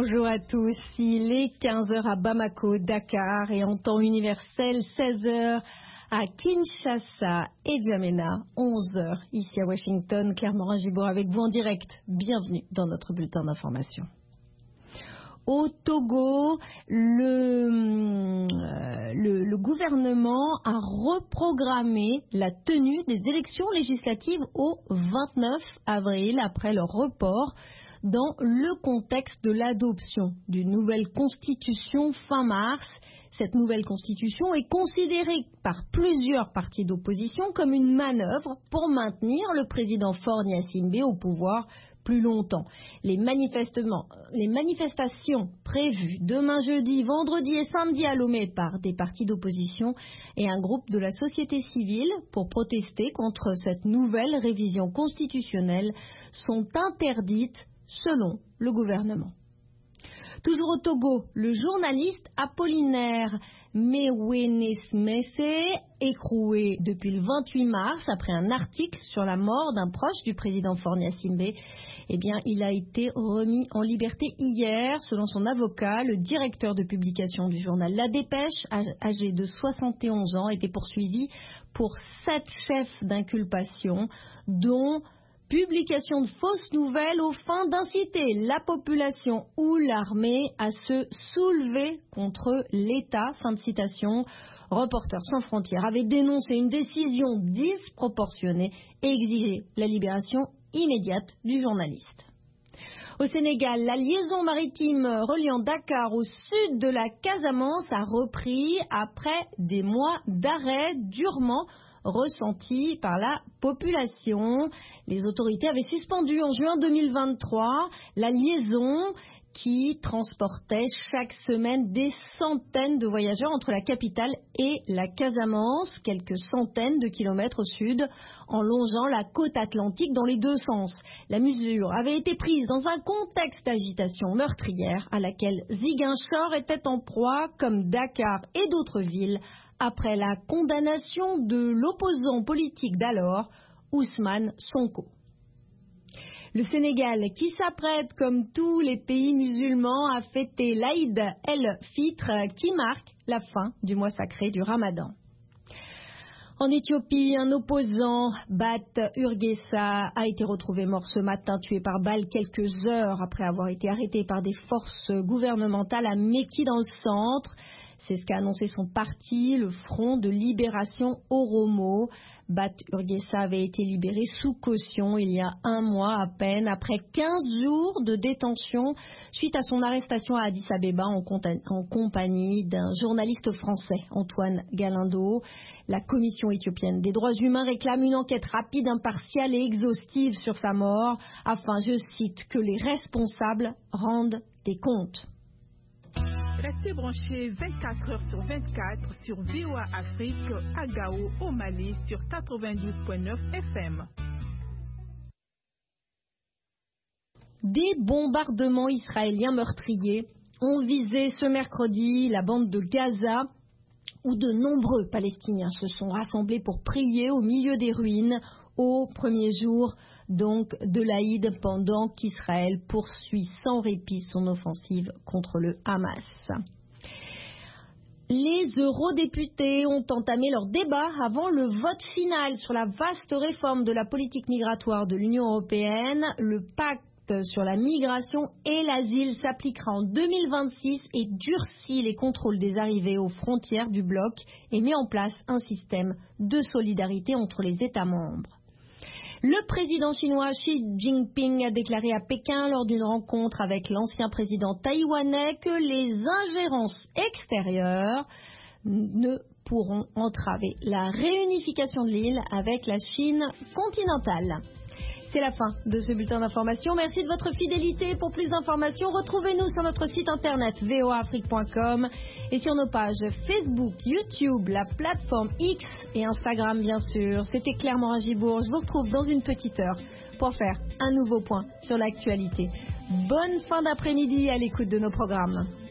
Bonjour à tous, il est 15h à Bamako, Dakar et en temps universel 16h à Kinshasa et Djamena, 11h ici à Washington. Claire Morin-Gibour avec vous en direct. Bienvenue dans notre bulletin d'information. Au Togo, le gouvernement a reprogrammé la tenue des élections législatives au 29 avril après leur report dans le contexte de l'adoption d'une nouvelle constitution fin mars. Cette nouvelle constitution est considérée par plusieurs partis d'opposition comme une manœuvre pour maintenir le président Faure Gnassingbé au pouvoir plus longtemps. Les manifestations prévues demain jeudi, vendredi et samedi à Lomé par des partis d'opposition et un groupe de la société civile pour protester contre cette nouvelle révision constitutionnelle sont interdites selon le gouvernement. Toujours au Togo, le journaliste Apollinaire Mewenesmese, écroué depuis le 28 mars après un article sur la mort d'un proche du président Faure Gnassingbé, il a été remis en liberté hier. Selon son avocat, le directeur de publication du journal La Dépêche, âgé de 71 ans, était poursuivi pour 7 chefs d'inculpation, dont publication de fausses nouvelles aux fins d'inciter la population ou l'armée à se soulever contre l'État. Fin de citation. Reporters sans frontières avait dénoncé une décision disproportionnée et exigé la libération immédiate du journaliste. Au Sénégal, la liaison maritime reliant Dakar au sud de la Casamance a repris après des mois d'arrêt durement ressenti par la population. Les autorités avaient suspendu en juin 2023 la liaison qui transportait chaque semaine des centaines de voyageurs entre la capitale et la Casamance, quelques centaines de kilomètres au sud, en longeant la côte atlantique dans les deux sens. La mesure avait été prise dans un contexte d'agitation meurtrière à laquelle Ziguinchor était en proie, comme Dakar et d'autres villes, après la condamnation de l'opposant politique d'alors, Ousmane Sonko. Le Sénégal, qui s'apprête, comme tous les pays musulmans, à fêter l'Aïd el-Fitr, qui marque la fin du mois sacré du Ramadan. En Éthiopie, un opposant, Bat Urgesa, a été retrouvé mort ce matin, tué par balle quelques heures après avoir été arrêté par des forces gouvernementales à Mekki dans le centre. C'est ce qu'a annoncé son parti, le Front de Libération Oromo. Bat Urgesa avait été libéré sous caution il y a un mois à peine, après 15 jours de détention, suite à son arrestation à Addis Abeba en compagnie d'un journaliste français, Antoine Galindo. La Commission éthiopienne des droits humains réclame une enquête rapide, impartiale et exhaustive sur sa mort, afin, je cite, que les responsables rendent des comptes. Restez branchés 24 heures sur 24 sur VOA Afrique à Gao au Mali sur 92.9 FM. Des bombardements israéliens meurtriers ont visé ce mercredi la bande de Gaza, où de nombreux Palestiniens se sont rassemblés pour prier au milieu des ruines au premier jour donc de l'Aïd, pendant qu'Israël poursuit sans répit son offensive contre le Hamas. Les eurodéputés ont entamé leur débat avant le vote final sur la vaste réforme de la politique migratoire de l'Union européenne. Le pacte sur la migration et l'asile s'appliquera en 2026 et durcit les contrôles des arrivées aux frontières du bloc et met en place un système de solidarité entre les États membres. Le président chinois Xi Jinping a déclaré à Pékin lors d'une rencontre avec l'ancien président taïwanais que les ingérences extérieures ne pourront entraver la réunification de l'île avec la Chine continentale. C'est la fin de ce bulletin d'information. Merci de votre fidélité. Pour plus d'informations, retrouvez-nous sur notre site internet voaafrique.com et sur nos pages Facebook, YouTube, la plateforme X et Instagram bien sûr. C'était Claire Morin-Gibour. Je vous retrouve dans une petite heure pour faire un nouveau point sur l'actualité. Bonne fin d'après-midi à l'écoute de nos programmes.